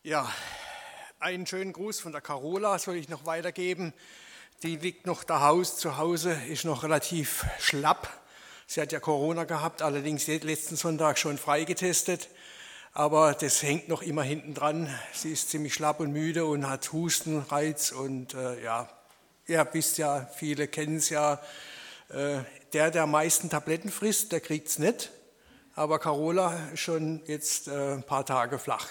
Ja, einen schönen Gruß von der Carola soll ich noch weitergeben. Die liegt noch zu Hause, ist noch relativ schlapp. Sie hat ja Corona gehabt, allerdings letzten Sonntag schon freigetestet. Aber das hängt noch immer hinten dran. Sie ist ziemlich schlapp und müde und hat Hustenreiz. Und ihr wisst ja, viele kennen es ja, der am meisten Tabletten frisst, der kriegt es nicht. Aber Carola schon jetzt ein paar Tage flach.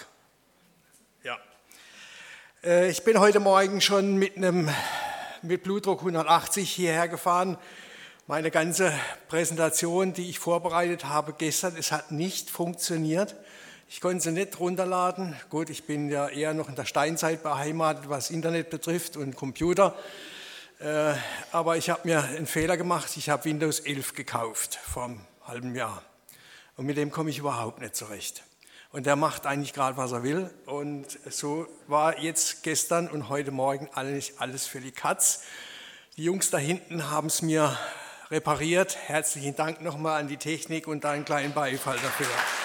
Ja. Ich bin heute Morgen schon mit Blutdruck 180 hierher gefahren. Meine ganze Präsentation, die ich vorbereitet habe gestern, es hat nicht funktioniert. Ich konnte sie nicht runterladen. Gut, ich bin ja eher noch in der Steinzeit beheimatet, was Internet betrifft und Computer. Aber ich habe mir einen Fehler gemacht. Ich habe Windows 11 gekauft vor einem halben Jahr. Und mit dem komme ich überhaupt nicht zurecht. Und der macht eigentlich gerade, was er will. Und so war jetzt gestern und heute Morgen alles für die Katz. Die Jungs da hinten haben es mir repariert. Herzlichen Dank nochmal an die Technik und einen kleinen Beifall dafür.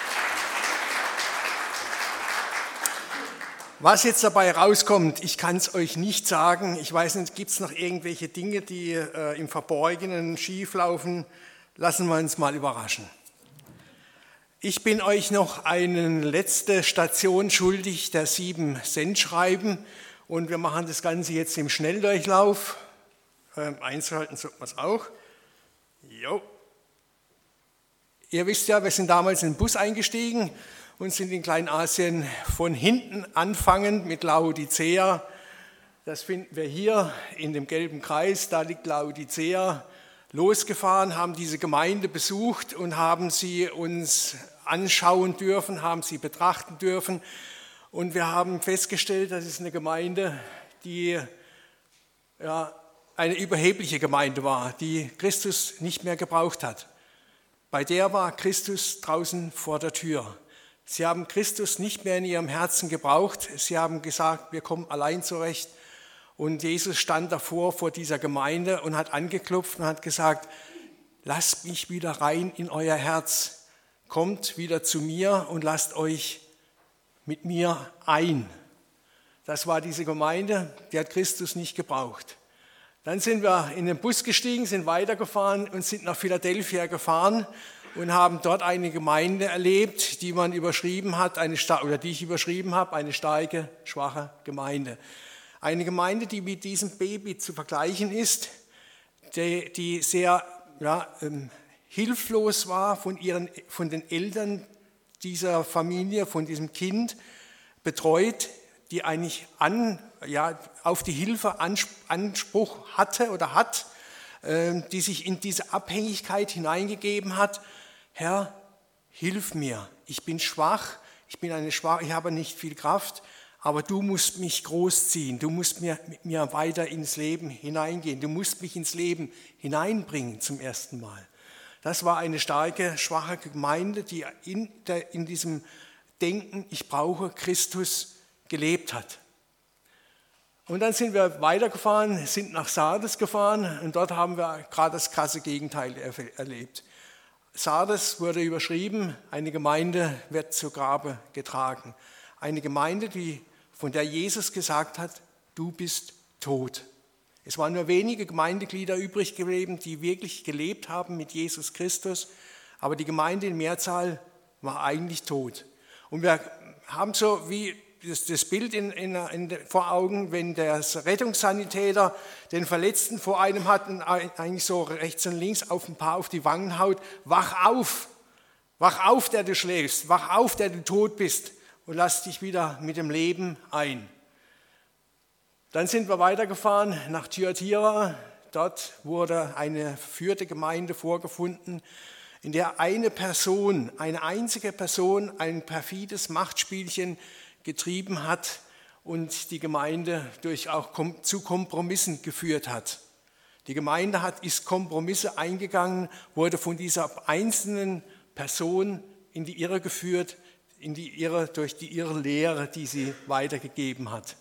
Was jetzt dabei rauskommt, ich kann es euch nicht sagen. Ich weiß nicht, gibt es noch irgendwelche Dinge, die im Verborgenen schieflaufen? Lassen wir uns mal überraschen. Ich bin euch noch eine letzte Station schuldig, der 7-Cent-Schreiben. Und wir machen das Ganze jetzt im Schnelldurchlauf. Einzuhalten sollte man es auch. Jo. Ihr wisst ja, wir sind damals in den Bus eingestiegen und sind in Kleinasien von hinten anfangend mit Laodicea. Das finden wir hier in dem gelben Kreis, da liegt Laodicea. Losgefahren, haben diese Gemeinde besucht und haben sie uns anschauen dürfen, haben sie betrachten dürfen. Und wir haben festgestellt, das ist eine Gemeinde, die eine überhebliche Gemeinde war, die Christus nicht mehr gebraucht hat. Bei der war Christus draußen vor der Tür. Sie haben Christus nicht mehr in ihrem Herzen gebraucht. Sie haben gesagt, wir kommen allein zurecht. Und Jesus stand davor vor dieser Gemeinde und hat angeklopft und hat gesagt, lasst mich wieder rein in euer Herz. Kommt wieder zu mir und lasst euch mit mir ein. Das war diese Gemeinde, die hat Christus nicht gebraucht. Dann sind wir in den Bus gestiegen, sind weitergefahren und sind nach Philadelphia gefahren und haben dort eine Gemeinde erlebt, die man überschrieben hat, die ich überschrieben habe, eine starke, schwache Gemeinde. Eine Gemeinde, die mit diesem Baby zu vergleichen ist, die sehr hilflos war von den Eltern dieser Familie, von diesem Kind betreut, die eigentlich auf die Hilfe Anspruch hatte oder hat, die sich in diese Abhängigkeit hineingegeben hat. Herr, hilf mir, ich bin schwach, ich habe nicht viel Kraft, aber du musst mich großziehen, du musst mit mir weiter ins Leben hineingehen, du musst mich ins Leben hineinbringen zum ersten Mal. Das war eine starke, schwache Gemeinde, die in diesem Denken, ich brauche Christus, gelebt hat. Und dann sind wir weitergefahren, sind nach Sardes gefahren und dort haben wir gerade das krasse Gegenteil erlebt. Sardes wurde überschrieben, eine Gemeinde wird zu Grabe getragen. Eine Gemeinde, von der Jesus gesagt hat, du bist tot. Es waren nur wenige Gemeindeglieder übrig geblieben, die wirklich gelebt haben mit Jesus Christus, aber die Gemeinde in Mehrzahl war eigentlich tot. Und wir haben so wie das Bild vor Augen, wenn der Rettungssanitäter den Verletzten vor einem hat und eigentlich so rechts und links auf ein paar auf die Wangen haut, wach auf, der du schläfst, wach auf, der du tot bist und lass dich wieder mit dem Leben ein. Dann sind wir weitergefahren nach Thyatira. Dort wurde eine verführte Gemeinde vorgefunden, in der eine einzige Person, ein perfides Machtspielchen getrieben hat und die Gemeinde zu Kompromissen geführt hat. Die Gemeinde ist Kompromisse eingegangen, wurde von dieser einzelnen Person in die Irre geführt, durch ihre Lehre, die sie weitergegeben hat.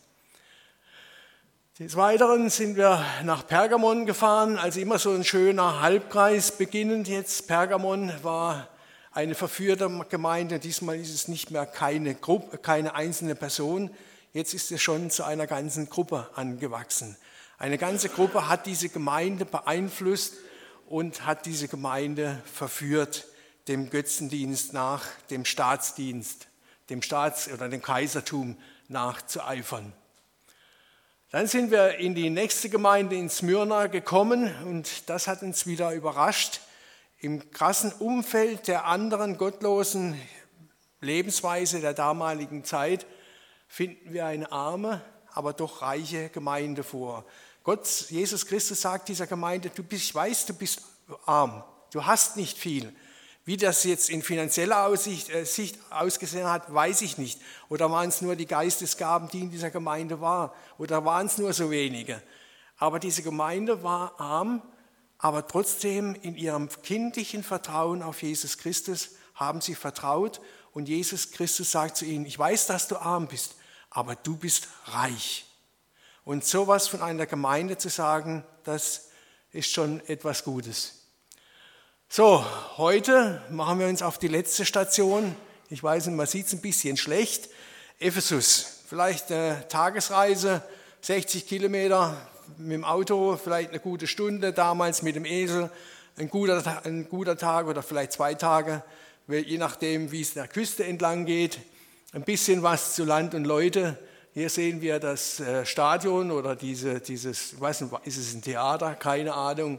Des Weiteren sind wir nach Pergamon gefahren, also immer so ein schöner Halbkreis beginnend jetzt. Pergamon war eine verführte Gemeinde. Diesmal ist es nicht mehr keine Gruppe, keine einzelne Person. Jetzt ist es schon zu einer ganzen Gruppe angewachsen. Eine ganze Gruppe hat diese Gemeinde beeinflusst und hat diese Gemeinde verführt, dem Götzendienst nach, dem Staatsdienst, dem oder dem Kaisertum nachzueifern. Dann sind wir in die nächste Gemeinde in Smyrna gekommen und das hat uns wieder überrascht. Im krassen Umfeld der anderen gottlosen Lebensweise der damaligen Zeit finden wir eine arme, aber doch reiche Gemeinde vor. Jesus Christus sagt dieser Gemeinde, ich weiß, du bist arm, du hast nicht viel. Wie das jetzt in finanzieller Sicht ausgesehen hat, weiß ich nicht. Oder waren es nur die Geistesgaben, die in dieser Gemeinde waren? Oder waren es nur so wenige? Aber diese Gemeinde war arm, aber trotzdem in ihrem kindlichen Vertrauen auf Jesus Christus haben sie vertraut. Und Jesus Christus sagt zu ihnen, ich weiß, dass du arm bist, aber du bist reich. Und sowas von einer Gemeinde zu sagen, das ist schon etwas Gutes. So, heute machen wir uns auf die letzte Station. Ich weiß nicht, man sieht es ein bisschen schlecht. Ephesus, vielleicht eine Tagesreise, 60 Kilometer mit dem Auto, vielleicht eine gute Stunde, damals mit dem Esel, ein guter Tag oder vielleicht 2 Tage, je nachdem, wie es der Küste entlang geht. Ein bisschen was zu Land und Leute. Hier sehen wir das Stadion oder dieses, ich weiß nicht, ist es ein Theater? Keine Ahnung.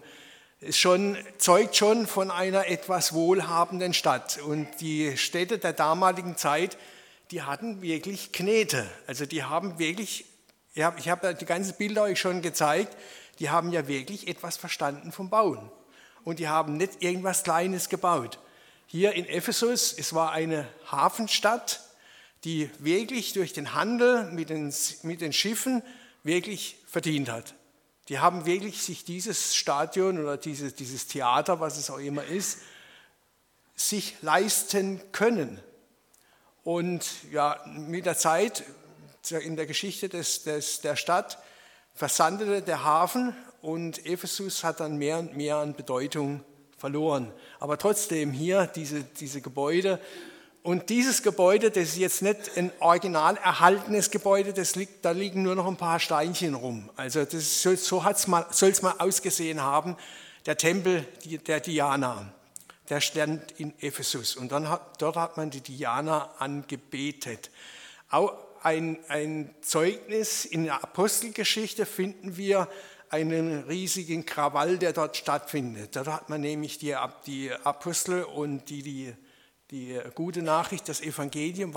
Zeugt schon von einer etwas wohlhabenden Stadt. Und die Städte der damaligen Zeit, die hatten wirklich Knete. Also die haben wirklich, ich habe die ganzen Bilder euch schon gezeigt, die haben ja wirklich etwas verstanden vom Bauen. Und die haben nicht irgendwas Kleines gebaut. Hier in Ephesus, es war eine Hafenstadt, die wirklich durch den Handel mit den Schiffen wirklich verdient hat. Die haben wirklich sich dieses Stadion oder dieses Theater, was es auch immer ist, sich leisten können. Und ja, mit der Zeit, in der Geschichte der Stadt, versandete der Hafen und Ephesus hat dann mehr und mehr an Bedeutung verloren. Aber trotzdem hier diese Gebäude. Und dieses Gebäude, das ist jetzt nicht ein original erhaltenes Gebäude, da liegen nur noch ein paar Steinchen rum. Also so soll es mal ausgesehen haben, der Tempel der Diana, der stand in Ephesus. Und dort hat man die Diana angebetet. Auch ein Zeugnis in der Apostelgeschichte finden wir einen riesigen Krawall, der dort stattfindet. Dort hat man nämlich die Apostel und die gute Nachricht, das Evangelium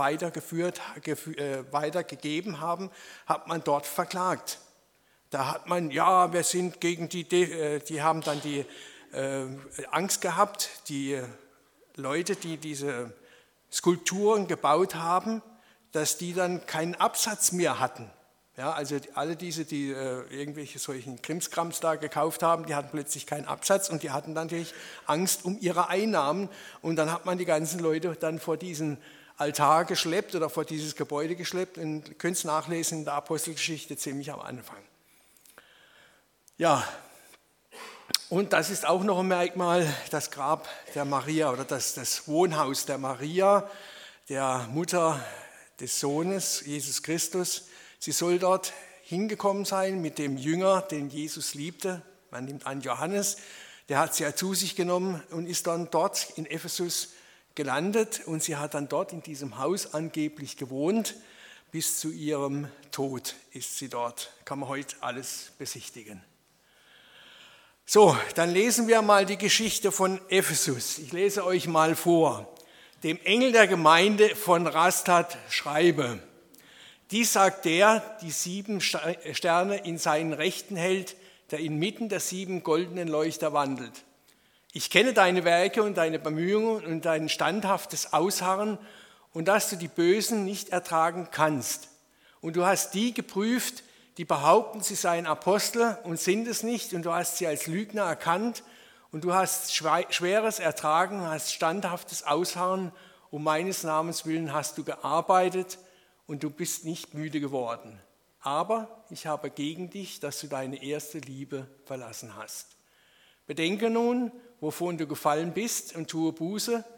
weitergegeben haben, hat man dort verklagt. Da hat man, wir sind gegen die haben dann die Angst gehabt, die Leute, die diese Skulpturen gebaut haben, dass die dann keinen Absatz mehr hatten. Ja, also alle die irgendwelche solchen Krimskrams da gekauft haben, die hatten plötzlich keinen Absatz und die hatten natürlich Angst um ihre Einnahmen. Und dann hat man die ganzen Leute dann vor diesen Altar geschleppt oder vor dieses Gebäude geschleppt. Und ihr könnt es nachlesen in der Apostelgeschichte ziemlich am Anfang. Ja, und das ist auch noch ein Merkmal, das Grab der Maria oder das Wohnhaus der Maria, der Mutter des Sohnes, Jesus Christus. Sie soll dort hingekommen sein mit dem Jünger, den Jesus liebte. Man nimmt an Johannes, der hat sie ja zu sich genommen und ist dann dort in Ephesus gelandet. Und sie hat dann dort in diesem Haus angeblich gewohnt. Bis zu ihrem Tod ist sie dort. Kann man heute alles besichtigen. So, dann lesen wir mal die Geschichte von Ephesus. Ich lese euch mal vor. Dem Engel der Gemeinde von Rastat schreibe: Dies sagt der, die 7 Sterne in seinen Rechten hält, der inmitten der 7 goldenen Leuchter wandelt. Ich kenne deine Werke und deine Bemühungen und dein standhaftes Ausharren und dass du die Bösen nicht ertragen kannst. Und du hast die geprüft, die behaupten, sie seien Apostel und sind es nicht, und du hast sie als Lügner erkannt und du hast Schweres ertragen, hast standhaftes Ausharren, um meines Namens willen hast du gearbeitet und du bist nicht müde geworden. Aber ich habe gegen dich, dass du deine erste Liebe verlassen hast. Bedenke nun, wovon du gefallen bist, und tue Buße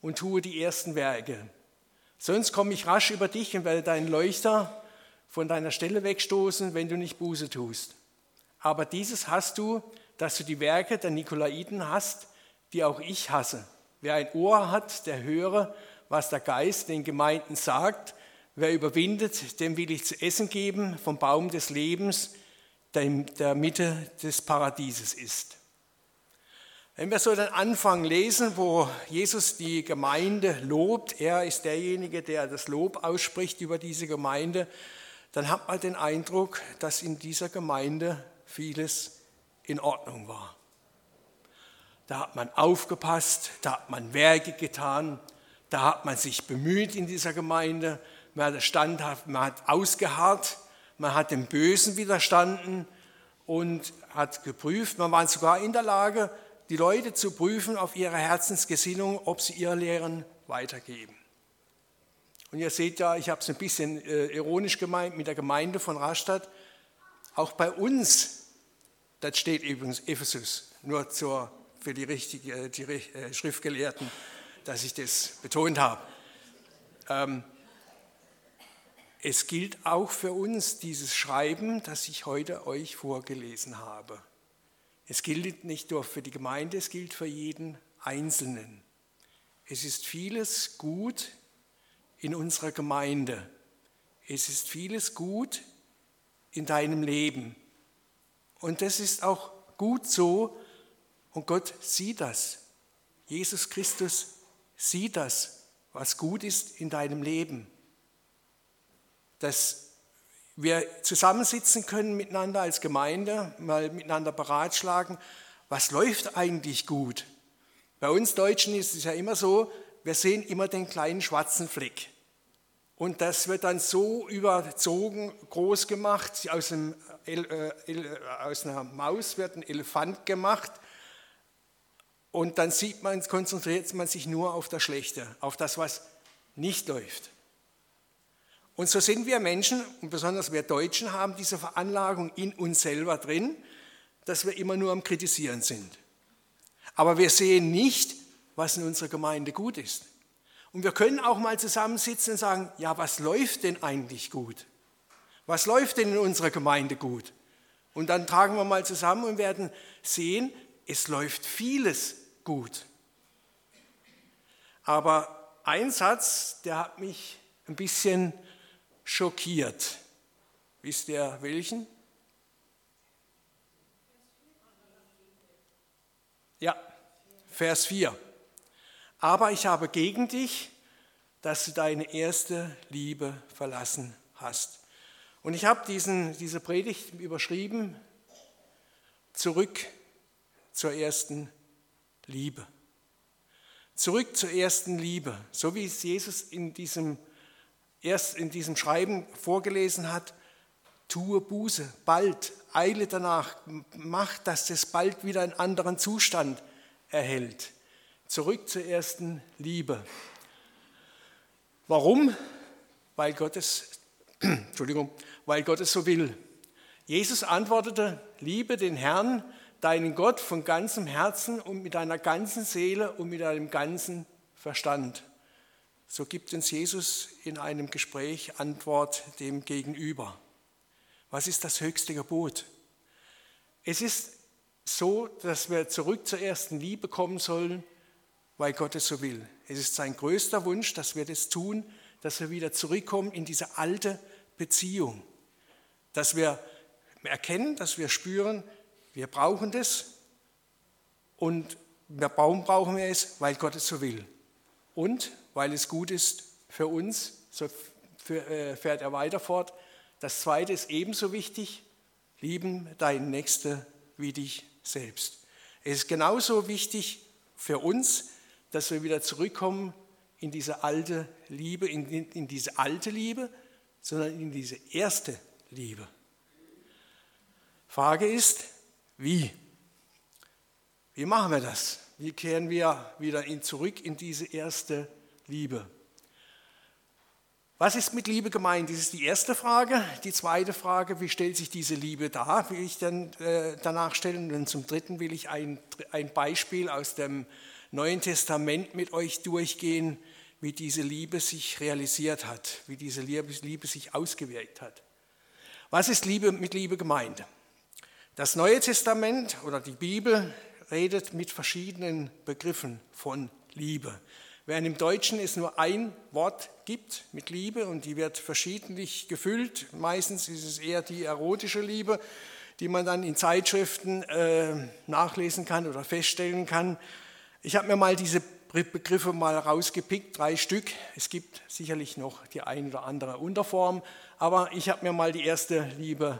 und tue die ersten Werke. Sonst komme ich rasch über dich und werde deinen Leuchter von deiner Stelle wegstoßen, wenn du nicht Buße tust. Aber dieses hast du, dass du die Werke der Nikolaiten hast, die auch ich hasse. Wer ein Ohr hat, der höre, was der Geist den Gemeinden sagt. Wer überwindet, dem will ich zu essen geben vom Baum des Lebens, der in der Mitte des Paradieses ist. Wenn wir so den Anfang lesen, wo Jesus die Gemeinde lobt, er ist derjenige, der das Lob ausspricht über diese Gemeinde, dann hat man den Eindruck, dass in dieser Gemeinde vieles in Ordnung war. Da hat man aufgepasst, da hat man Werke getan, da hat man sich bemüht in dieser Gemeinde, man hat standhaft, man hat ausgeharrt, man hat dem Bösen widerstanden und hat geprüft, man war sogar in der Lage, die Leute zu prüfen auf ihre Herzensgesinnung, ob sie ihre Lehren weitergeben. Und ihr seht ja, ich habe es ein bisschen ironisch gemeint mit der Gemeinde von Rastatt. Auch bei uns, das steht übrigens Ephesus, nur für die Schriftgelehrten, dass ich das betont habe. Es gilt auch für uns dieses Schreiben, das ich heute euch vorgelesen habe. Es gilt nicht nur für die Gemeinde, es gilt für jeden Einzelnen. Es ist vieles gut in unserer Gemeinde. Es ist vieles gut in deinem Leben. Und das ist auch gut so und Gott sieht das. Jesus Christus sieht das, was gut ist in deinem Leben. Dass wir zusammensitzen können miteinander als Gemeinde, mal miteinander beratschlagen, was läuft eigentlich gut. Bei uns Deutschen ist es ja immer so, wir sehen immer den kleinen schwarzen Fleck. Und das wird dann so überzogen, groß gemacht, aus einer Maus wird ein Elefant gemacht und dann konzentriert man sich nur auf das Schlechte, auf das, was nicht läuft. Und so sind wir Menschen, und besonders wir Deutschen, haben diese Veranlagung in uns selber drin, dass wir immer nur am Kritisieren sind. Aber wir sehen nicht, was in unserer Gemeinde gut ist. Und wir können auch mal zusammensitzen und sagen, ja, was läuft denn eigentlich gut? Was läuft denn in unserer Gemeinde gut? Und dann tragen wir mal zusammen und werden sehen, es läuft vieles gut. Aber ein Satz, der hat mich ein bisschen schockiert. Wisst ihr welchen? Ja, Vers 4. Aber ich habe gegen dich, dass du deine erste Liebe verlassen hast. Und ich habe diese Predigt überschrieben, zurück zur ersten Liebe. Zurück zur ersten Liebe. So wie es Jesus in diesem Schreiben vorgelesen hat, tue Buße, bald, eile danach, mach, dass das bald wieder einen anderen Zustand erhält. Zurück zur ersten Liebe. Warum? Weil Gott es so will. Jesus antwortete, liebe den Herrn, deinen Gott von ganzem Herzen und mit deiner ganzen Seele und mit deinem ganzen Verstand. So gibt uns Jesus in einem Gespräch Antwort dem Gegenüber. Was ist das höchste Gebot? Es ist so, dass wir zurück zur ersten Liebe kommen sollen, weil Gott es so will. Es ist sein größter Wunsch, dass wir das tun, dass wir wieder zurückkommen in diese alte Beziehung. Dass wir erkennen, dass wir spüren, wir brauchen das und warum brauchen wir es? Weil Gott es so will. Und weil es gut ist für uns, so fährt er weiter fort. Das Zweite ist ebenso wichtig, lieben deinen Nächsten wie dich selbst. Es ist genauso wichtig für uns, dass wir wieder zurückkommen in diese alte Liebe, in diese alte Liebe, sondern in diese erste Liebe. Frage ist, wie? Wie machen wir das? Wie kehren wir wieder zurück in diese erste Liebe? Was ist mit Liebe gemeint? Das ist die erste Frage. Die zweite Frage, wie stellt sich diese Liebe dar, will ich dann danach stellen. Und zum dritten will ich ein Beispiel aus dem Neuen Testament mit euch durchgehen, wie diese Liebe sich realisiert hat, wie diese Liebe sich ausgewirkt hat. Was ist mit Liebe gemeint? Das Neue Testament oder die Bibel redet mit verschiedenen Begriffen von Liebe. Während im Deutschen es nur ein Wort gibt mit Liebe und die wird verschiedentlich gefüllt, meistens ist es eher die erotische Liebe, die man dann in Zeitschriften nachlesen kann oder feststellen kann. Ich habe mir mal diese Begriffe mal rausgepickt, 3 Stück. Es gibt sicherlich noch die ein oder andere Unterform, aber ich habe mir mal die erste Liebe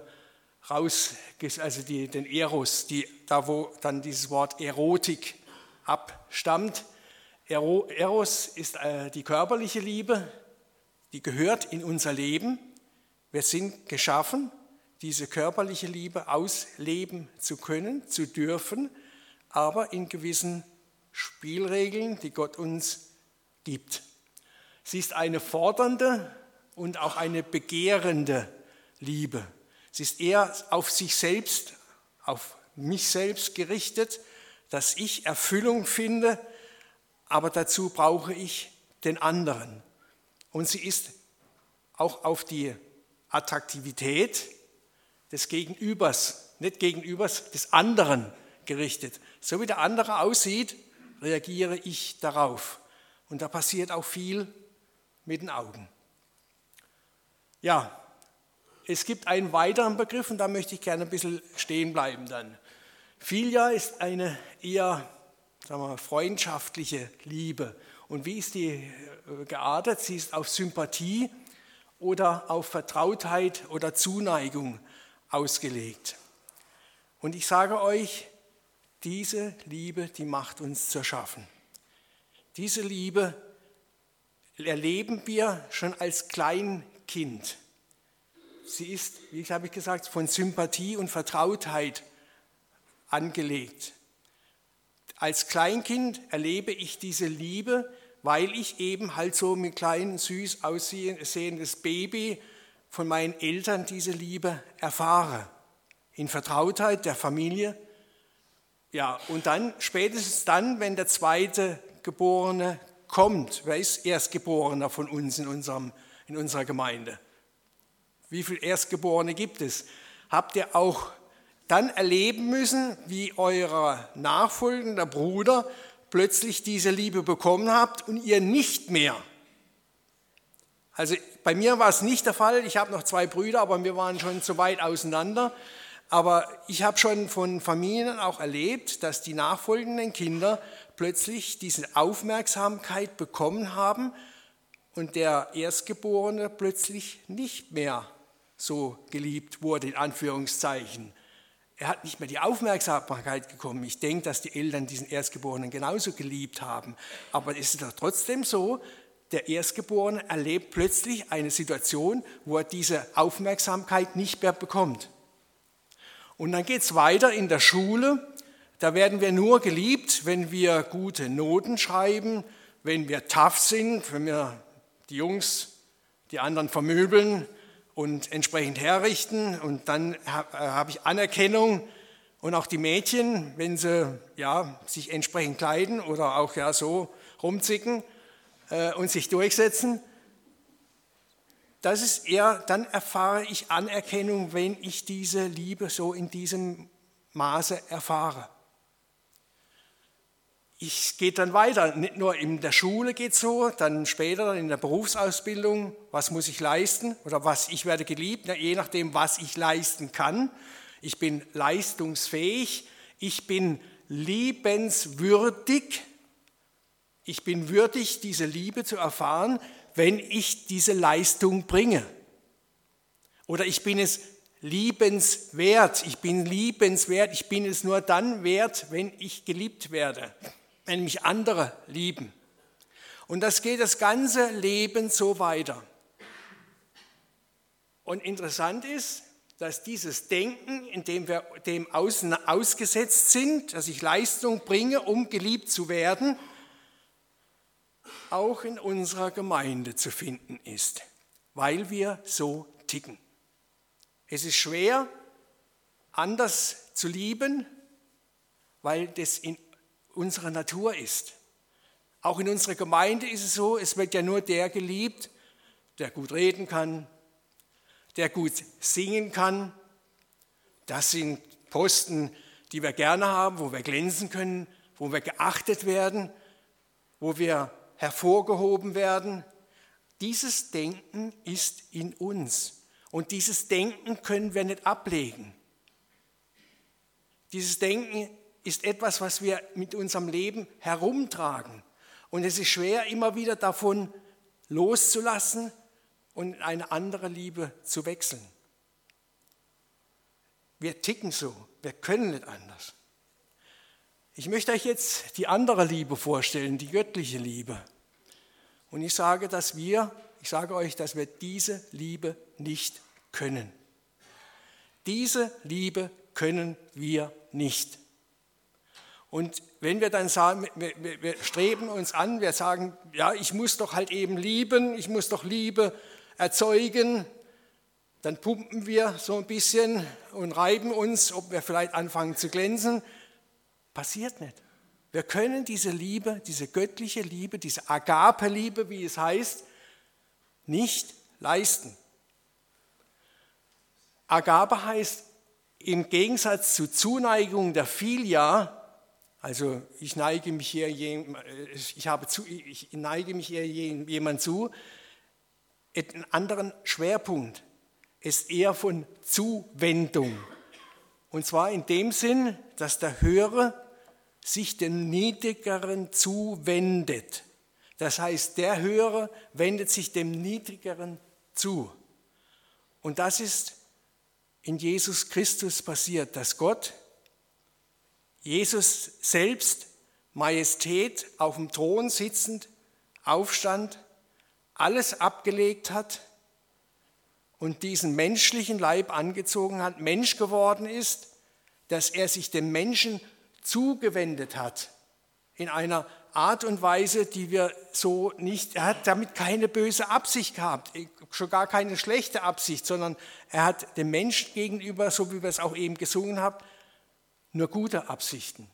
den Eros, da wo dann dieses Wort Erotik abstammt. Eros ist die körperliche Liebe, die gehört in unser Leben. Wir sind geschaffen, diese körperliche Liebe ausleben zu können, zu dürfen, aber in gewissen Spielregeln, die Gott uns gibt. Sie ist eine fordernde und auch eine begehrende Liebe. Sie ist eher auf sich selbst, auf mich selbst gerichtet, dass ich Erfüllung finde, aber dazu brauche ich den anderen. Und sie ist auch auf die Attraktivität des Gegenübers, nicht Gegenübers, des anderen gerichtet. So wie der andere aussieht, reagiere ich darauf. Und da passiert auch viel mit den Augen. Ja, es gibt einen weiteren Begriff und da möchte ich gerne ein bisschen stehen bleiben dann. Philia ist eine eher, freundschaftliche Liebe. Und wie ist die geartet? Sie ist auf Sympathie oder auf Vertrautheit oder Zuneigung ausgelegt. Und ich sage euch, diese Liebe, die macht uns zu schaffen. Diese Liebe erleben wir schon als Kleinkind. Sie ist, wie habe ich gesagt, von Sympathie und Vertrautheit angelegt. Als Kleinkind erlebe ich diese Liebe, weil ich eben halt so mit kleinem, süß aussehendes Baby von meinen Eltern diese Liebe erfahre. In Vertrautheit der Familie. Ja, und dann, spätestens dann, wenn der zweite Geborene kommt, wer ist Erstgeborener von uns in unserer Gemeinde? Wie viele Erstgeborene gibt es? Habt ihr auch dann erleben müssen, wie euer nachfolgender Bruder plötzlich diese Liebe bekommen habt und ihr nicht mehr? Also bei mir war es nicht der Fall, ich habe noch 2 Brüder, aber wir waren schon so weit auseinander. Aber ich habe schon von Familien auch erlebt, dass die nachfolgenden Kinder plötzlich diese Aufmerksamkeit bekommen haben und der Erstgeborene plötzlich nicht mehr so geliebt wurde, in Anführungszeichen. Er hat nicht mehr die Aufmerksamkeit bekommen. Ich denke, dass die Eltern diesen Erstgeborenen genauso geliebt haben. Aber es ist doch trotzdem so, der Erstgeborene erlebt plötzlich eine Situation, wo er diese Aufmerksamkeit nicht mehr bekommt. Und dann geht es weiter in der Schule. Da werden wir nur geliebt, wenn wir gute Noten schreiben, wenn wir tough sind, wenn wir die Jungs, die anderen vermöbeln und entsprechend herrichten. Und dann habe ich Anerkennung. Und auch die Mädchen, wenn sie sich entsprechend kleiden oder auch so rumzicken und sich durchsetzen. Das ist eher, dann erfahre ich Anerkennung, wenn ich diese Liebe so in diesem Maße erfahre. Es geht dann weiter, nicht nur in der Schule geht es so, dann später in der Berufsausbildung, was muss ich leisten oder ich werde geliebt, je nachdem, was ich leisten kann. Ich bin leistungsfähig, ich bin liebenswürdig, ich bin würdig, diese Liebe zu erfahren, wenn ich diese Leistung bringe. Oder ich bin es liebenswert, ich bin es nur dann wert, wenn ich geliebt werde, wenn mich andere lieben. Und das geht das ganze Leben so weiter. Und interessant ist, dass dieses Denken, in dem wir dem Außen ausgesetzt sind, dass ich Leistung bringe, um geliebt zu werden, auch in unserer Gemeinde zu finden ist, weil wir so ticken. Es ist schwer, anders zu lieben, weil das in unserer Natur ist. Auch in unserer Gemeinde ist es so, es wird ja nur der geliebt, der gut reden kann, der gut singen kann. Das sind Posten, die wir gerne haben, wo wir glänzen können, wo wir geachtet werden, wo wir hervorgehoben werden. Dieses Denken ist in uns und dieses Denken können wir nicht ablegen. Dieses Denken ist etwas, was wir mit unserem Leben herumtragen. Und es ist schwer, immer wieder davon loszulassen und in eine andere Liebe zu wechseln. Wir ticken so, wir können nicht anders. Ich möchte euch jetzt die andere Liebe vorstellen, die göttliche Liebe. Und ich sage euch, dass wir diese Liebe nicht können. Diese Liebe können wir nicht. Und wenn wir dann sagen, wir streben uns an, wir sagen, ja, ich muss doch halt eben lieben, ich muss doch Liebe erzeugen, dann pumpen wir so ein bisschen und reiben uns, ob wir vielleicht anfangen zu glänzen. Passiert nicht. Wir können diese Liebe, diese göttliche Liebe, diese Agape-Liebe, wie es heißt, nicht leisten. Agape heißt im Gegensatz zu Zuneigung der Philia, also ich neige mich eher jemand zu, einen anderen Schwerpunkt ist eher von Zuwendung. Und zwar in dem Sinn, dass der Hörer sich dem Niedrigeren zuwendet. Das heißt, der Hörer wendet sich dem Niedrigeren zu. Und das ist in Jesus Christus passiert, dass Gott, Jesus selbst, Majestät, auf dem Thron sitzend, aufstand, alles abgelegt hat und diesen menschlichen Leib angezogen hat, Mensch geworden ist, dass er sich dem Menschen zugewendet hat, in einer Art und Weise, die wir so nicht, er hat damit keine böse Absicht gehabt, schon gar keine schlechte Absicht, sondern er hat dem Menschen gegenüber, so wie wir es auch eben gesungen haben, nur gute Absichten.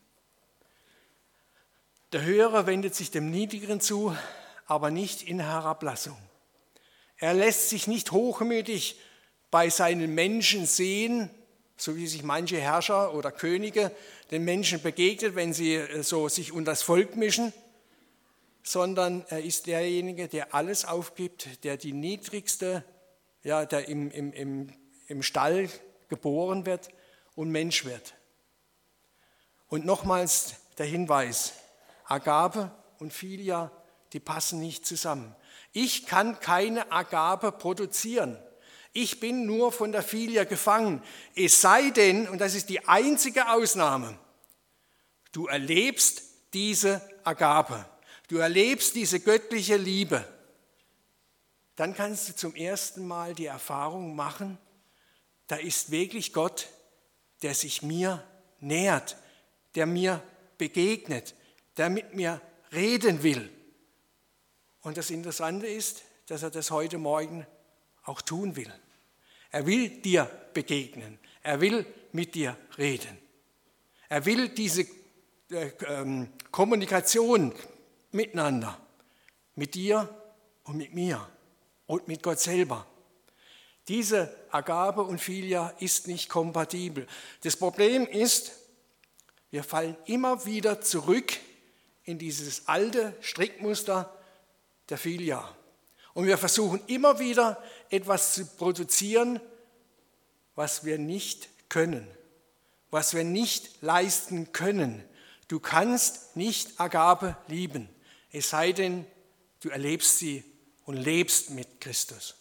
Der Höhere wendet sich dem Niedrigeren zu, aber nicht in Herablassung. Er lässt sich nicht hochmütig bei seinen Menschen sehen, so wie sich manche Herrscher oder Könige den Menschen begegnen, wenn sie so sich unter das Volk mischen, sondern er ist derjenige, der alles aufgibt, der die niedrigste, ja, der im Stall geboren wird und Mensch wird. Und nochmals der Hinweis, Agape und Philia, die passen nicht zusammen. Ich kann keine Agape produzieren. Ich bin nur von der Philia gefangen. Es sei denn, und das ist die einzige Ausnahme, du erlebst diese Agape, du erlebst diese göttliche Liebe, dann kannst du zum ersten Mal die Erfahrung machen, da ist wirklich Gott, der sich mir nähert, der mir begegnet, der mit mir reden will. Und das Interessante ist, dass er das heute Morgen auch tun will. Er will dir begegnen, er will mit dir reden. Er will diese Kommunikation miteinander, mit dir und mit mir und mit Gott selber. Diese Agape und Philia ist nicht kompatibel. Das Problem ist, wir fallen immer wieder zurück in dieses alte Strickmuster der Philia. Und wir versuchen immer wieder etwas zu produzieren, was wir nicht können, was wir nicht leisten können. Du kannst nicht Agape lieben, es sei denn, du erlebst sie und lebst mit Christus.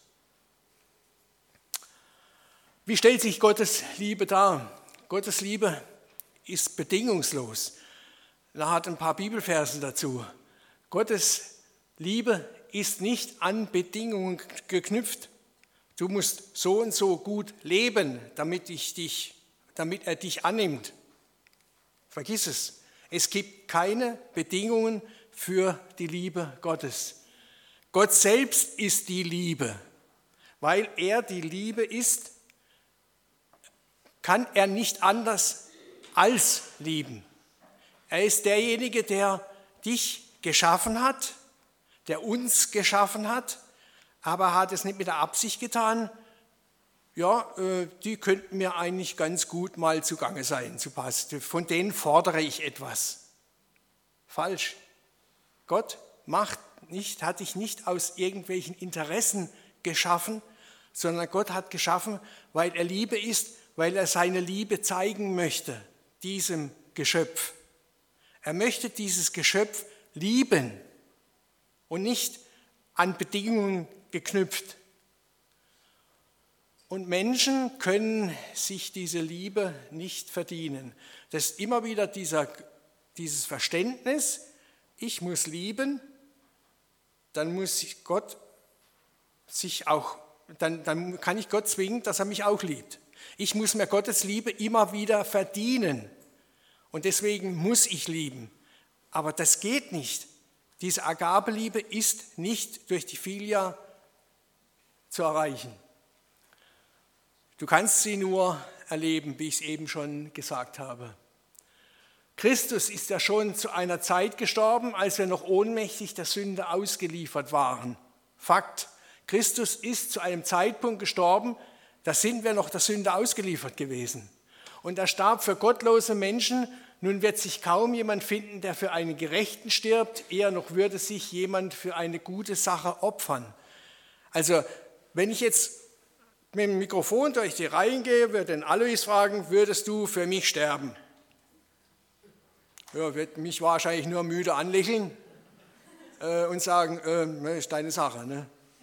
Wie stellt sich Gottes Liebe dar? Gottes Liebe ist bedingungslos. Da hat ein paar Bibelverse dazu. Gottes Liebe ist nicht an Bedingungen geknüpft. Du musst so und so gut leben, damit er dich annimmt. Vergiss es. Es gibt keine Bedingungen für die Liebe Gottes. Gott selbst ist die Liebe. Weil er die Liebe ist, kann er nicht anders als lieben. Er ist derjenige, der dich geschaffen hat, der uns geschaffen hat, aber er hat es nicht mit der Absicht getan, ja, die könnten mir eigentlich ganz gut mal zugange sein, zu passen. Von denen fordere ich etwas. Falsch. Gott hat dich nicht aus irgendwelchen Interessen geschaffen, sondern Gott hat geschaffen, weil er Liebe ist, weil er seine Liebe zeigen möchte, diesem Geschöpf. Er möchte dieses Geschöpf lieben und nicht an Bedingungen geknüpft. Und Menschen können sich diese Liebe nicht verdienen. Das ist immer wieder dieses Verständnis, ich muss lieben, dann muss Gott dann kann ich Gott zwingen, dass er mich auch liebt. Ich muss mir Gottes Liebe immer wieder verdienen und deswegen muss ich lieben. Aber das geht nicht. Diese Agapeliebe ist nicht durch die Philia zu erreichen. Du kannst sie nur erleben, wie ich es eben schon gesagt habe. Christus ist ja schon zu einer Zeit gestorben, als wir noch ohnmächtig der Sünde ausgeliefert waren. Fakt. Christus ist zu einem Zeitpunkt gestorben, da sind wir noch der Sünde ausgeliefert gewesen. Und er starb für gottlose Menschen. Nun wird sich kaum jemand finden, der für einen Gerechten stirbt, eher noch würde sich jemand für eine gute Sache opfern. Also, wenn ich jetzt mit dem Mikrofon durch die Reihen gehe, würde den Alois fragen, würdest du für mich sterben? Ja, wird mich wahrscheinlich nur müde anlächeln und sagen, ist deine Sache. Ne?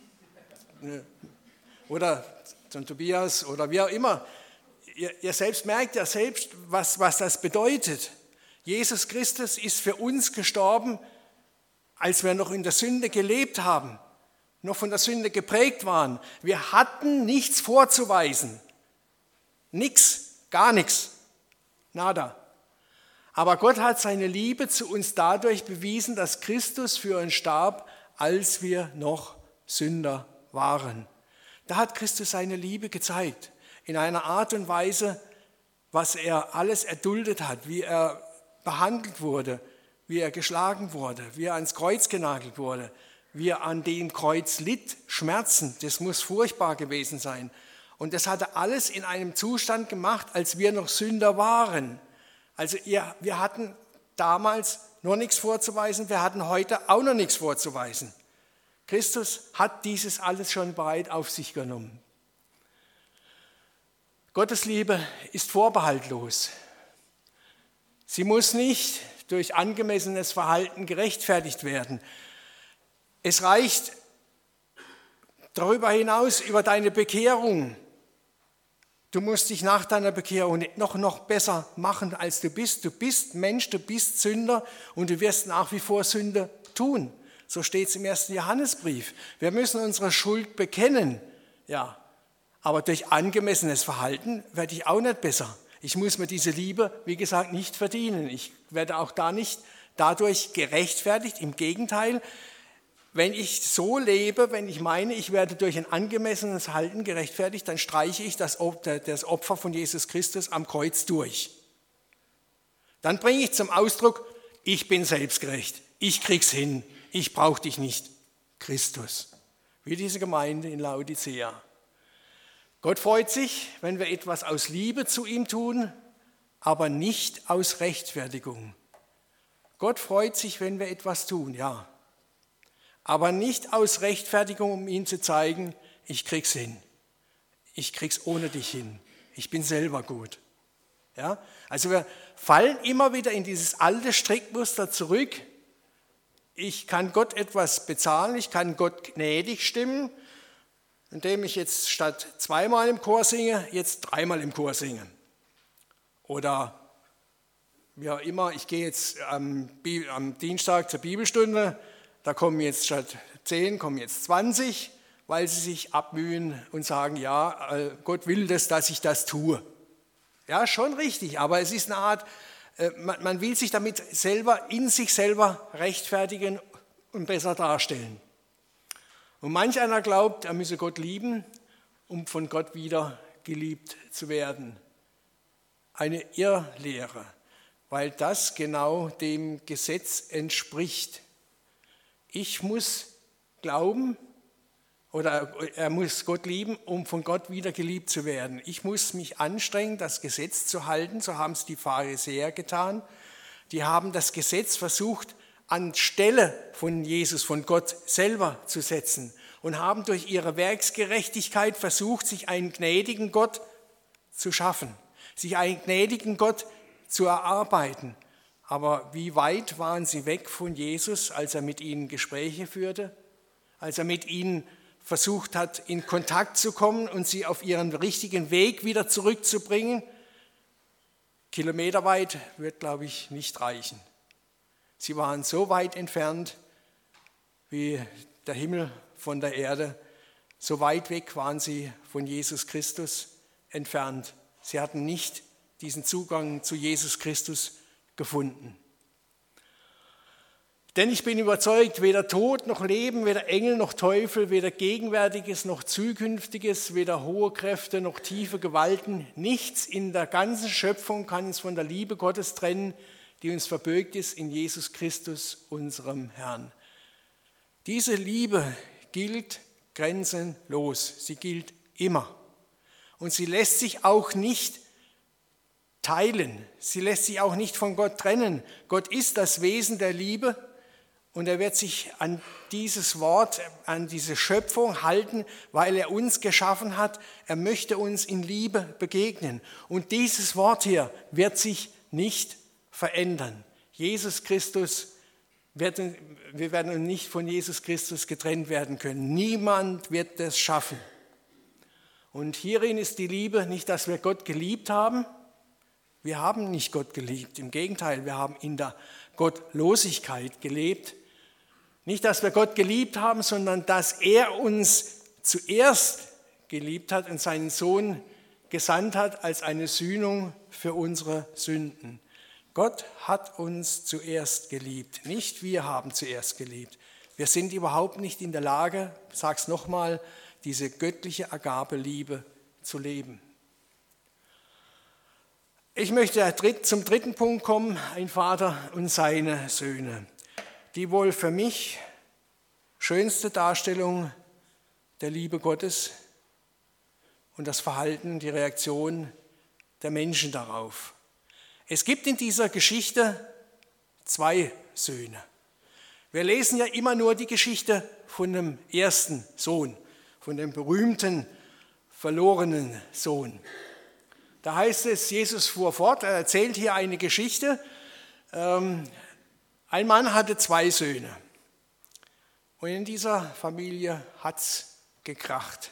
Oder zum Tobias oder wie auch immer. Ihr selbst merkt ja selbst, was das bedeutet. Jesus Christus ist für uns gestorben, als wir noch in der Sünde gelebt haben, noch von der Sünde geprägt waren. Wir hatten nichts vorzuweisen. Nichts, gar nichts. Nada. Aber Gott hat seine Liebe zu uns dadurch bewiesen, dass Christus für uns starb, als wir noch Sünder waren. Da hat Christus seine Liebe gezeigt, in einer Art und Weise, was er alles erduldet hat, wie er behandelt wurde, wie er geschlagen wurde, wie er ans Kreuz genagelt wurde, wie er an dem Kreuz litt, Schmerzen, das muss furchtbar gewesen sein. Und das hat er alles in einem Zustand gemacht, als wir noch Sünder waren. Also wir hatten damals noch nichts vorzuweisen, wir hatten heute auch noch nichts vorzuweisen. Christus hat dieses alles schon bereit auf sich genommen. Gottes Liebe ist vorbehaltlos. Sie muss nicht durch angemessenes Verhalten gerechtfertigt werden. Es reicht darüber hinaus über deine Bekehrung. Du musst dich nach deiner Bekehrung nicht noch besser machen, als du bist. Du bist Mensch, du bist Sünder und du wirst nach wie vor Sünde tun. So steht es im 1. Johannesbrief. Wir müssen unsere Schuld bekennen. Ja, aber durch angemessenes Verhalten werde ich auch nicht besser. Ich muss mir diese Liebe, wie gesagt, nicht verdienen. Ich werde auch da nicht dadurch gerechtfertigt. Im Gegenteil, wenn ich so lebe, wenn ich meine, ich werde durch ein angemessenes Verhalten gerechtfertigt, dann streiche ich das Opfer von Jesus Christus am Kreuz durch. Dann bringe ich zum Ausdruck, ich bin selbstgerecht, ich krieg's hin, ich brauche dich nicht, Christus. Wie diese Gemeinde in Laodicea. Gott freut sich, wenn wir etwas aus Liebe zu ihm tun, aber nicht aus Rechtfertigung. Gott freut sich, wenn wir etwas tun, ja. Aber nicht aus Rechtfertigung, um ihm zu zeigen, ich krieg's hin. Ich krieg's ohne dich hin. Ich bin selber gut. Ja? Also wir fallen immer wieder in dieses alte Strickmuster zurück. Ich kann Gott etwas bezahlen, ich kann Gott gnädig stimmen, indem ich jetzt statt 2-mal im Chor singe, jetzt 3-mal im Chor singe. Oder wie auch immer, ich gehe jetzt am Dienstag zur Bibelstunde, da kommen jetzt statt 10, kommen jetzt 20, weil sie sich abmühen und sagen, ja, Gott will das, dass ich das tue. Ja, schon richtig, aber es ist eine Art, man will sich damit in sich selber rechtfertigen und besser darstellen. Und manch einer glaubt, er müsse Gott lieben, um von Gott wieder geliebt zu werden. Eine Irrlehre, weil das genau dem Gesetz entspricht. ich muss glauben oder er muss Gott lieben, um von Gott wieder geliebt zu werden. Ich muss mich anstrengen, das Gesetz zu halten, so haben es die Pharisäer getan. Die haben das Gesetz versucht, anstelle von Jesus, von Gott selber zu setzen und haben durch ihre Werksgerechtigkeit versucht, sich einen gnädigen Gott zu schaffen, sich einen gnädigen Gott zu erarbeiten. Aber wie weit waren sie weg von Jesus, als er mit ihnen Gespräche führte, als er mit ihnen versucht hat, in Kontakt zu kommen und sie auf ihren richtigen Weg wieder zurückzubringen? Kilometerweit wird, glaube ich, nicht reichen. Sie waren so weit entfernt wie der Himmel von der Erde. So weit weg waren sie von Jesus Christus entfernt. Sie hatten nicht diesen Zugang zu Jesus Christus gefunden. Denn ich bin überzeugt, weder Tod noch Leben, weder Engel noch Teufel, weder Gegenwärtiges noch Zukünftiges, weder hohe Kräfte noch tiefe Gewalten, nichts in der ganzen Schöpfung kann uns von der Liebe Gottes trennen, die uns verbürgt ist in Jesus Christus, unserem Herrn. Diese Liebe gilt grenzenlos, sie gilt immer. Und sie lässt sich auch nicht teilen, sie lässt sich auch nicht von Gott trennen. Gott ist das Wesen der Liebe. Und er wird sich an dieses Wort, an diese Schöpfung halten, weil er uns geschaffen hat. Er möchte uns in Liebe begegnen. Und dieses Wort hier wird sich nicht verändern. Jesus Christus, wir werden nicht von Jesus Christus getrennt werden können. Niemand wird das schaffen. Und hierin ist die Liebe nicht, dass wir Gott geliebt haben. Wir haben nicht Gott geliebt. Im Gegenteil, wir haben in der Gottlosigkeit gelebt. Nicht, dass wir Gott geliebt haben, sondern dass er uns zuerst geliebt hat und seinen Sohn gesandt hat als eine Sühnung für unsere Sünden. Gott hat uns zuerst geliebt, nicht wir haben zuerst geliebt. Wir sind überhaupt nicht in der Lage, ich sage es nochmal, diese göttliche Agapeliebe zu leben. Ich möchte zum dritten Punkt kommen, ein Vater und seine Söhne. Die wohl für mich schönste Darstellung der Liebe Gottes und das Verhalten, die Reaktion der Menschen darauf. Es gibt in dieser Geschichte 2 Söhne. Wir lesen ja immer nur die Geschichte von dem ersten Sohn, von dem berühmten, verlorenen Sohn. Da heißt es, Jesus fuhr fort, er erzählt hier eine Geschichte. Ein Mann hatte 2 Söhne und in dieser Familie hat es gekracht.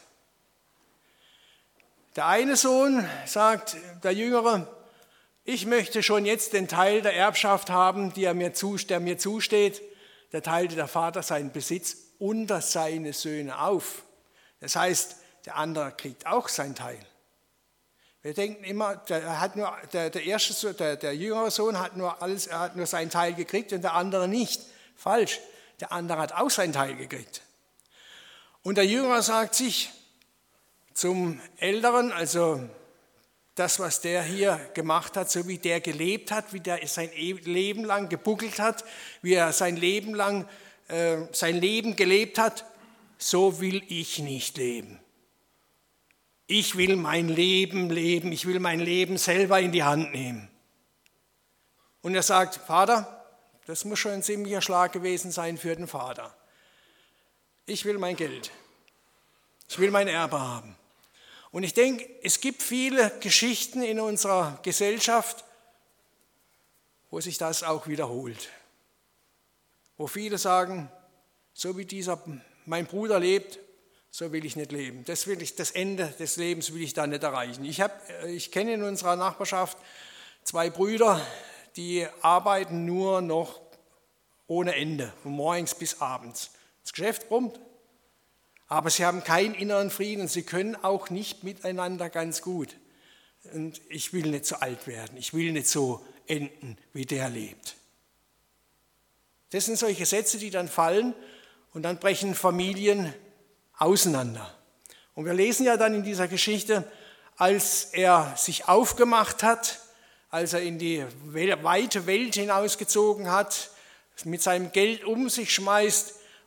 Der eine Sohn sagt, der Jüngere, ich möchte schon jetzt den Teil der Erbschaft haben, der mir zusteht. Da teilte der Vater seinen Besitz unter seine Söhne auf. Das heißt, der andere kriegt auch seinen Teil. Wir denken immer, der jüngere Sohn hat nur seinen Teil gekriegt und der andere nicht. Falsch, der andere hat auch seinen Teil gekriegt. Und der Jüngere sagt sich zum Älteren, also das, was der hier gemacht hat, so wie der gelebt hat, wie der sein Leben lang gebuckelt hat, wie er sein Leben lang sein Leben gelebt hat, so will ich nicht leben. Ich will mein Leben leben, ich will mein Leben selber in die Hand nehmen. Und er sagt, Vater, das muss schon ein ziemlicher Schlag gewesen sein für den Vater. Ich will mein Geld, ich will mein Erbe haben. Und ich denke, es gibt viele Geschichten in unserer Gesellschaft, wo sich das auch wiederholt. Wo viele sagen, so wie mein Bruder lebt, so will ich nicht leben. Das Ende des Lebens will ich da nicht erreichen. Ich kenne in unserer Nachbarschaft 2 Brüder, die arbeiten nur noch ohne Ende, von morgens bis abends. Das Geschäft brummt, aber sie haben keinen inneren Frieden, sie können auch nicht miteinander ganz gut. Und ich will nicht so alt werden, ich will nicht so enden, wie der lebt. Das sind solche Sätze, die dann fallen und dann brechen Familien auseinander. Und wir lesen ja dann in dieser Geschichte, als er sich aufgemacht hat, als er in die weite Welt hinausgezogen hat, mit seinem Geld um sich schmeißt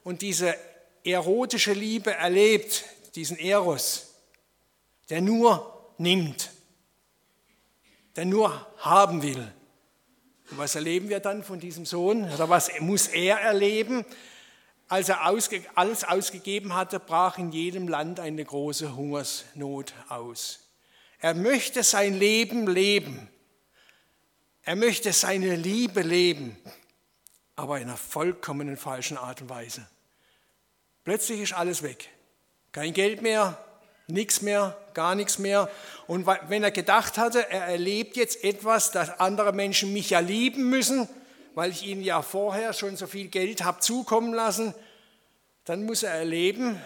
und diese erotische Liebe erlebt, diesen Eros, der nur nimmt, der nur haben will. Und was erleben wir dann von diesem Sohn? Oder was muss er erleben? Als er alles ausgegeben hatte, brach in jedem Land eine große Hungersnot aus. Er möchte sein Leben leben. Er möchte seine Liebe leben, aber in einer vollkommen falschen Art und Weise. Plötzlich ist alles weg. Kein Geld mehr, nichts mehr, gar nichts mehr. Und wenn er gedacht hatte, er erlebt jetzt etwas, dass andere Menschen mich ja lieben müssen, weil ich ihnen ja vorher schon so viel Geld habe zukommen lassen, dann muss er erleben,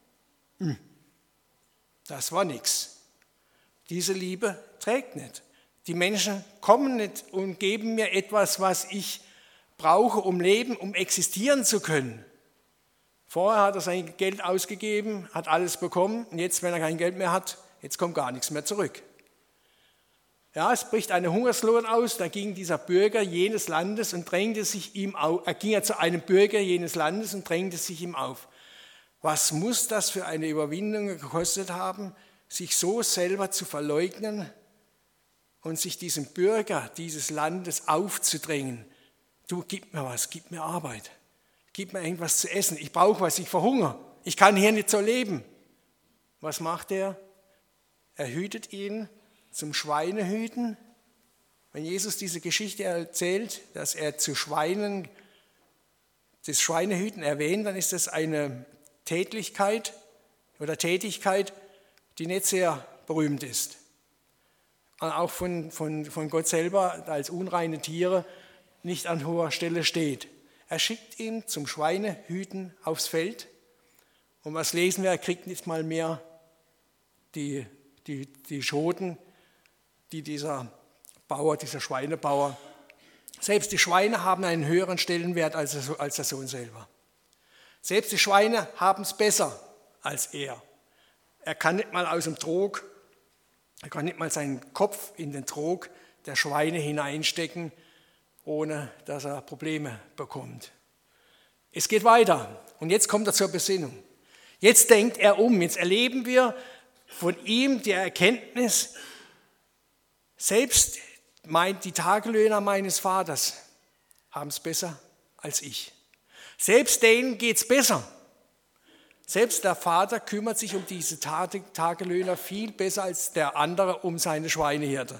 das war nichts. Diese Liebe trägt nicht. Die Menschen kommen nicht und geben mir etwas, was ich brauche, um leben, um existieren zu können. Vorher hat er sein Geld ausgegeben, hat alles bekommen und jetzt, wenn er kein Geld mehr hat, jetzt kommt gar nichts mehr zurück. Ja, es bricht eine Hungersnot aus, da ging dieser Bürger jenes Landes und drängte sich ihm auf. Er ging zu einem Bürger jenes Landes und drängte sich ihm auf. Was muss das für eine Überwindung gekostet haben, sich so selber zu verleugnen und sich diesem Bürger dieses Landes aufzudrängen? Du, gib mir was, gib mir Arbeit, gib mir irgendwas zu essen, ich brauche was, ich verhungere, ich kann hier nicht so leben. Was macht er? Er hütet ihn zum Schweinehüten. Wenn Jesus diese Geschichte erzählt, dass er zu Schweinen, das Schweinehüten erwähnt, dann ist das eine Tätigkeit, die nicht sehr berühmt ist. Auch von Gott selber als unreine Tiere nicht an hoher Stelle steht. Er schickt ihn zum Schweinehüten aufs Feld. Und was lesen wir? Er kriegt nicht mal mehr die Schoten, die dieser Schweinebauer, selbst die Schweine haben einen höheren Stellenwert als der Sohn selber. Selbst die Schweine haben es besser als er. Er kann nicht mal aus dem Trog, er kann nicht mal seinen Kopf in den Trog der Schweine hineinstecken, ohne dass er Probleme bekommt. Es geht weiter und jetzt kommt er zur Besinnung. Jetzt denkt er um, jetzt erleben wir von ihm die Erkenntnis, selbst die Tagelöhner meines Vaters haben es besser als ich. Selbst denen geht es besser. Selbst der Vater kümmert sich um diese Tagelöhner viel besser als der andere um seine Schweinehirte.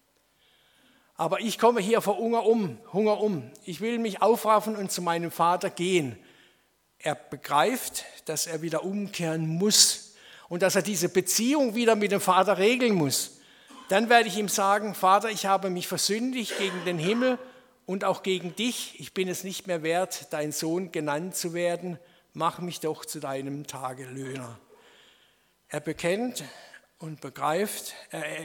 Aber ich komme hier vor Hunger um. Ich will mich aufraffen und zu meinem Vater gehen. Er begreift, dass er wieder umkehren muss und dass er diese Beziehung wieder mit dem Vater regeln muss. Dann werde ich ihm sagen, Vater, ich habe mich versündigt gegen den Himmel und auch gegen dich. Ich bin es nicht mehr wert, dein Sohn genannt zu werden. Mach mich doch zu deinem Tagelöhner. Er erkennt und begreift,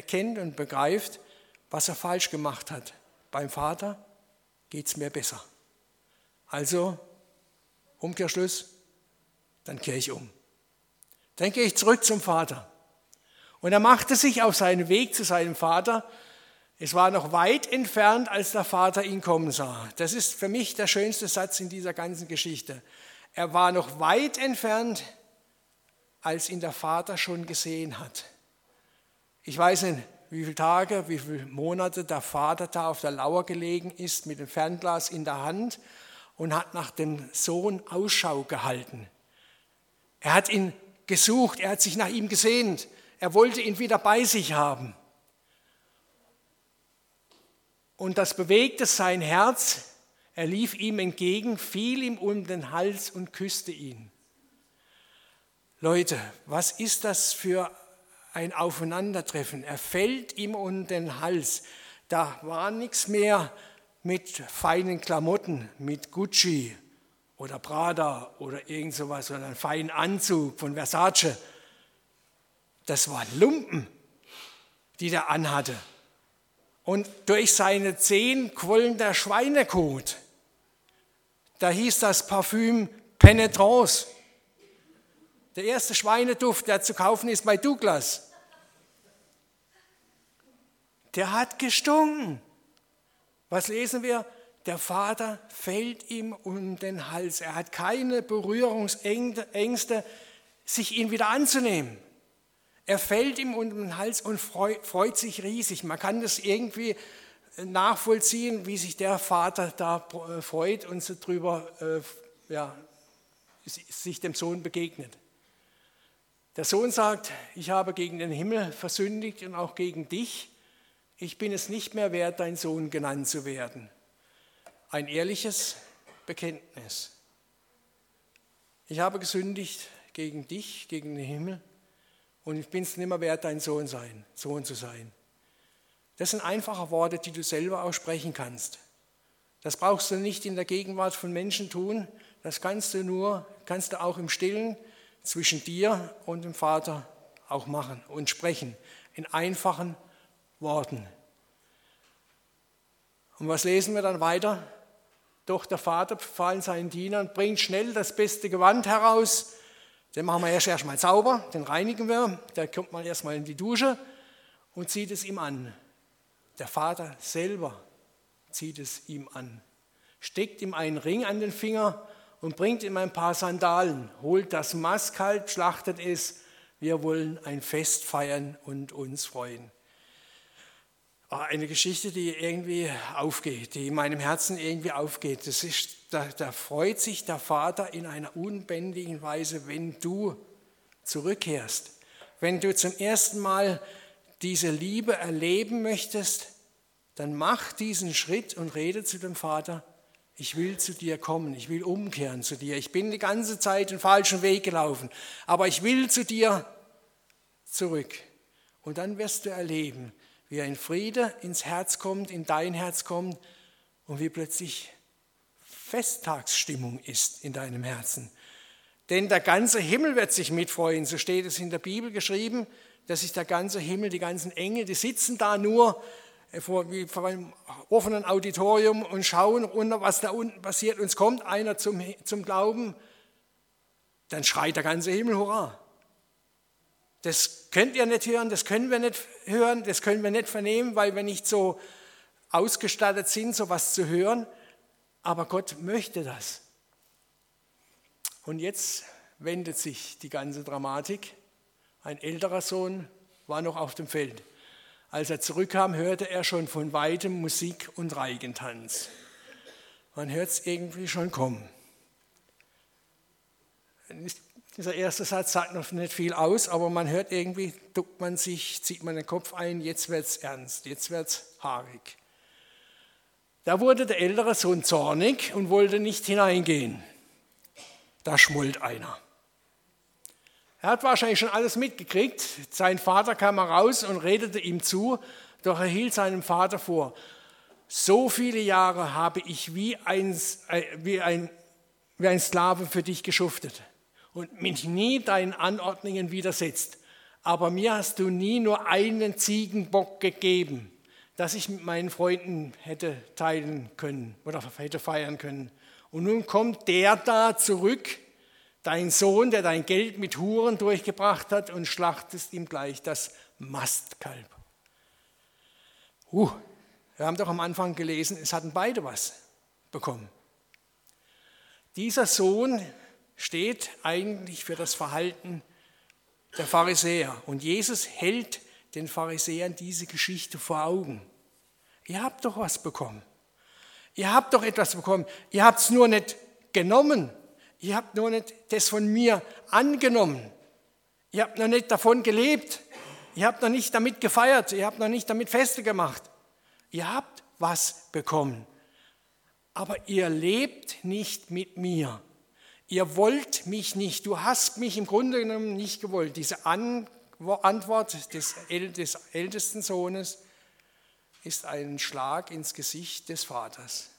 was er falsch gemacht hat. Beim Vater geht es mir besser. Also, Umkehrschluss, dann kehre ich um. Dann gehe ich zurück zum Vater. Und er machte sich auf seinen Weg zu seinem Vater. Es war noch weit entfernt, als der Vater ihn kommen sah. Das ist für mich der schönste Satz in dieser ganzen Geschichte. Er war noch weit entfernt, als ihn der Vater schon gesehen hat. Ich weiß nicht, wie viele Tage, wie viele Monate der Vater da auf der Lauer gelegen ist mit dem Fernglas in der Hand und hat nach dem Sohn Ausschau gehalten. Er hat ihn gesucht, er hat sich nach ihm gesehnt, er wollte ihn wieder bei sich haben. Und das bewegte sein Herz, er lief ihm entgegen, fiel ihm um den Hals und küsste ihn. Leute, was ist das für ein Aufeinandertreffen? Er fällt ihm um den Hals. Da war nichts mehr mit feinen Klamotten, mit Gucci oder Prada oder irgend sowas, sondern einen feinen Anzug von Versace. Das waren Lumpen, die der anhatte. Und durch seine Zehen quollen der Schweinekot. Da hieß das Parfüm Penetrance. Der erste Schweineduft, der zu kaufen ist bei Douglas. Der hat gestunken. Was lesen wir? Der Vater fällt ihm um den Hals. Er hat keine Berührungsängste, sich ihn wieder anzunehmen. Er fällt ihm um den Hals und freut sich riesig. Man kann das irgendwie nachvollziehen, wie sich der Vater da freut und so drüber sich dem Sohn begegnet. Der Sohn sagt, ich habe gegen den Himmel versündigt und auch gegen dich. Ich bin es nicht mehr wert, dein Sohn genannt zu werden. Ein ehrliches Bekenntnis. Ich habe gesündigt gegen dich, gegen den Himmel und ich bin es nicht mehr wert, dein Sohn zu sein. Das sind einfache Worte, die du selber aussprechen kannst. Das brauchst du nicht in der Gegenwart von Menschen tun, das kannst du auch im Stillen zwischen dir und dem Vater auch machen und sprechen, in einfachen Worten. Und was lesen wir dann weiter? Doch der Vater befahl seinen Dienern, bringt schnell das beste Gewand heraus, den machen wir erst mal sauber, den reinigen wir, da kommt man erst mal in die Dusche und zieht es ihm an. Der Vater selber zieht es ihm an, steckt ihm einen Ring an den Finger und bringt ihm ein paar Sandalen, holt das Mastkalb, schlachtet es, wir wollen ein Fest feiern und uns freuen. Eine Geschichte, die irgendwie aufgeht, die in meinem Herzen irgendwie aufgeht. Das ist, da freut sich der Vater in einer unbändigen Weise, wenn du zurückkehrst. Wenn du zum ersten Mal diese Liebe erleben möchtest, dann mach diesen Schritt und rede zu dem Vater, ich will zu dir kommen, ich will umkehren zu dir. Ich bin die ganze Zeit den falschen Weg gelaufen, aber ich will zu dir zurück. Und dann wirst du erleben, wie ein Friede ins Herz kommt, in dein Herz kommt und wie plötzlich Festtagsstimmung ist in deinem Herzen. Denn der ganze Himmel wird sich mitfreuen, so steht es in der Bibel geschrieben, dass sich der ganze Himmel, die ganzen Engel, die sitzen da nur vor einem offenen Auditorium und schauen runter, was da unten passiert. Und es kommt einer zum Glauben, dann schreit der ganze Himmel Hurra. Das könnt ihr nicht hören, das können wir nicht hören, das können wir nicht vernehmen, weil wir nicht so ausgestattet sind, so was zu hören. Aber Gott möchte das. Und jetzt wendet sich die ganze Dramatik. Ein älterer Sohn war noch auf dem Feld. Als er zurückkam, hörte er schon von weitem Musik und Reigentanz. Man hört es irgendwie schon kommen. Dieser erste Satz sagt noch nicht viel aus, aber man hört irgendwie, duckt man sich, zieht man den Kopf ein, jetzt wird es ernst, jetzt wird es haarig. Da wurde der ältere Sohn zornig und wollte nicht hineingehen. Da schmollt einer. Er hat wahrscheinlich schon alles mitgekriegt. Sein Vater kam heraus und redete ihm zu, doch er hielt seinem Vater vor: So viele Jahre habe ich wie ein Sklave für dich geschuftet und mich nie deinen Anordnungen widersetzt. Aber mir hast du nie nur einen Ziegenbock gegeben, dass ich mit meinen Freunden hätte teilen können oder hätte feiern können. Und nun kommt der da zurück, dein Sohn, der dein Geld mit Huren durchgebracht hat, und schlachtest ihm gleich das Mastkalb. Wir haben doch am Anfang gelesen, es hatten beide was bekommen. Dieser Sohn steht eigentlich für das Verhalten der Pharisäer. Und Jesus hält den Pharisäern diese Geschichte vor Augen. Ihr habt doch was bekommen. Ihr habt doch etwas bekommen. Ihr habt es nur nicht genommen. Ihr habt nur nicht das von mir angenommen. Ihr habt noch nicht davon gelebt. Ihr habt noch nicht damit gefeiert. Ihr habt noch nicht damit Feste gemacht. Ihr habt was bekommen. Aber ihr lebt nicht mit mir. Ihr wollt mich nicht. Du hast mich im Grunde genommen nicht gewollt. Diese Antwort des ältesten Sohnes ist ein Schlag ins Gesicht des Vaters.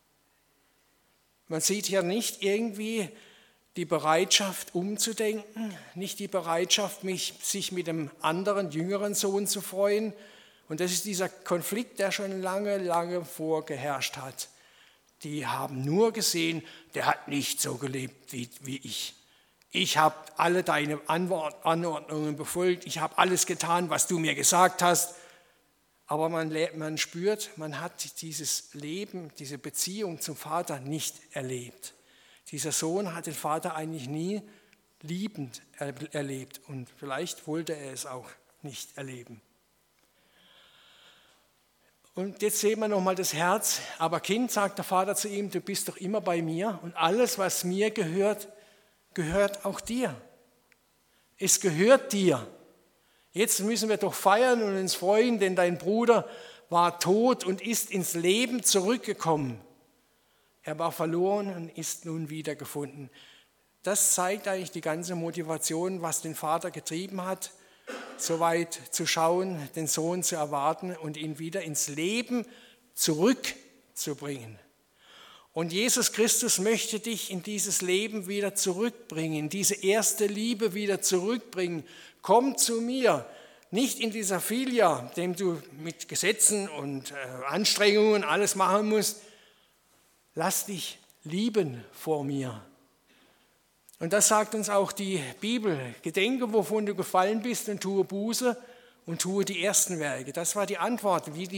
Man sieht hier nicht irgendwie die Bereitschaft umzudenken, nicht die Bereitschaft, sich mit dem anderen, jüngeren Sohn zu freuen. Und das ist dieser Konflikt, der schon lange, lange vorgeherrscht hat. Die haben nur gesehen, der hat nicht so gelebt wie ich. Ich habe alle deine Anordnungen befolgt, ich habe alles getan, was du mir gesagt hast. aber man spürt, man hat dieses Leben, diese Beziehung zum Vater nicht erlebt. Dieser Sohn hat den Vater eigentlich nie liebend erlebt und vielleicht wollte er es auch nicht erleben. Und jetzt sehen wir nochmal das Herz. Aber Kind, sagt der Vater zu ihm, du bist doch immer bei mir und alles, was mir gehört, gehört auch dir. Es gehört dir. Jetzt müssen wir doch feiern und uns freuen, denn dein Bruder war tot und ist ins Leben zurückgekommen. Er war verloren und ist nun wiedergefunden. Das zeigt eigentlich die ganze Motivation, was den Vater getrieben hat, so weit zu schauen, den Sohn zu erwarten und ihn wieder ins Leben zurückzubringen. Und Jesus Christus möchte dich in dieses Leben wieder zurückbringen, diese erste Liebe wieder zurückbringen. Komm zu mir, nicht in dieser Filia, dem du mit Gesetzen und Anstrengungen alles machen musst. Lass dich lieben vor mir. Und das sagt uns auch die Bibel. Gedenke, wovon du gefallen bist und tue Buße und tue die ersten Werke. Das war die Antwort, wie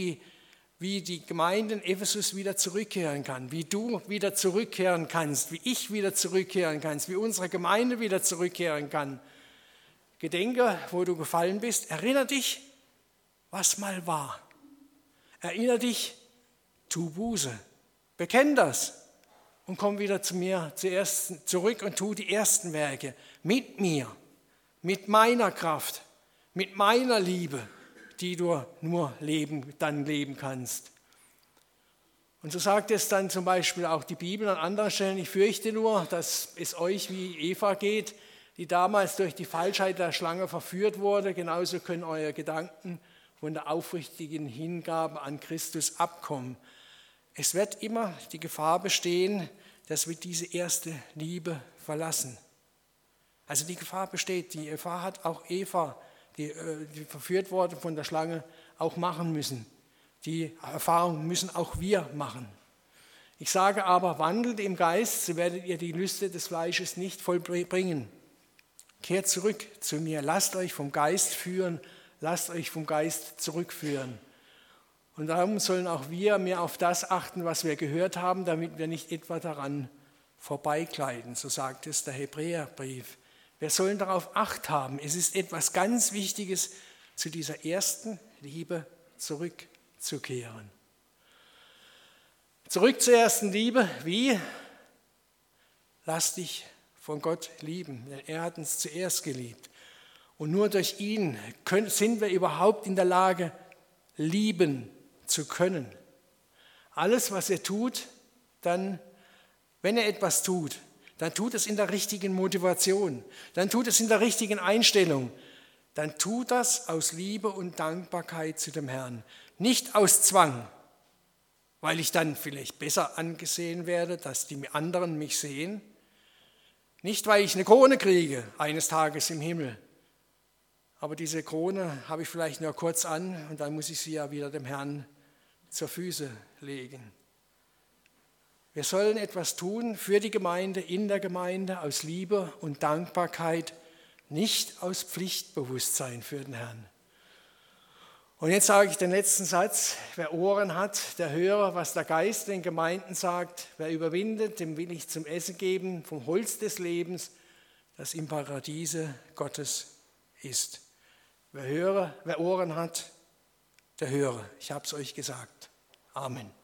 die Gemeinde in Ephesus wieder zurückkehren kann, wie du wieder zurückkehren kannst, wie ich wieder zurückkehren kann, wie unsere Gemeinde wieder zurückkehren kann. Gedenke, wo du gefallen bist. Erinnere dich, was mal war. Erinnere dich, tu Buße. Bekenn das. Und komm wieder zu mir zuerst zurück und tu die ersten Werke mit mir, mit meiner Kraft, mit meiner Liebe, die du nur dann leben kannst. Und so sagt es dann zum Beispiel auch die Bibel an anderen Stellen, ich fürchte nur, dass es euch wie Eva geht, die damals durch die Falschheit der Schlange verführt wurde. Genauso können eure Gedanken von der aufrichtigen Hingabe an Christus abkommen. Es wird immer die Gefahr bestehen, dass wir diese erste Liebe verlassen. Also die Gefahr besteht. Die Gefahr hat auch Eva, die verführt wurde von der Schlange, auch machen müssen. Die Erfahrung müssen auch wir machen. Ich sage aber, wandelt im Geist, so werdet ihr die Lüste des Fleisches nicht vollbringen. Kehrt zurück zu mir, lasst euch vom Geist führen, lasst euch vom Geist zurückführen. Und darum sollen auch wir mehr auf das achten, was wir gehört haben, damit wir nicht etwa daran vorbeigleiten. So sagt es der Hebräerbrief. Wir sollen darauf Acht haben. Es ist etwas ganz Wichtiges, zu dieser ersten Liebe zurückzukehren. Zurück zur ersten Liebe. Wie? Lass dich von Gott lieben, denn er hat uns zuerst geliebt. Und nur durch ihn sind wir überhaupt in der Lage, lieben zu können. Alles, was er tut, dann, wenn er etwas tut, dann tut es in der richtigen Motivation, dann tut es in der richtigen Einstellung, dann tut das aus Liebe und Dankbarkeit zu dem Herrn. Nicht aus Zwang, weil ich dann vielleicht besser angesehen werde, dass die anderen mich sehen. Nicht, weil ich eine Krone kriege, eines Tages im Himmel. Aber diese Krone habe ich vielleicht nur kurz an und dann muss ich sie ja wieder dem Herrn zur Füße legen. Wir sollen etwas tun für die Gemeinde, in der Gemeinde, aus Liebe und Dankbarkeit, nicht aus Pflichtbewusstsein für den Herrn. Und jetzt sage ich den letzten Satz. Wer Ohren hat, der höre, was der Geist den Gemeinden sagt. Wer überwindet, dem will ich zum Essen geben, vom Holz des Lebens, das im Paradiese Gottes ist. Wer Ohren hat, der höre. Ich habe es euch gesagt. Amen.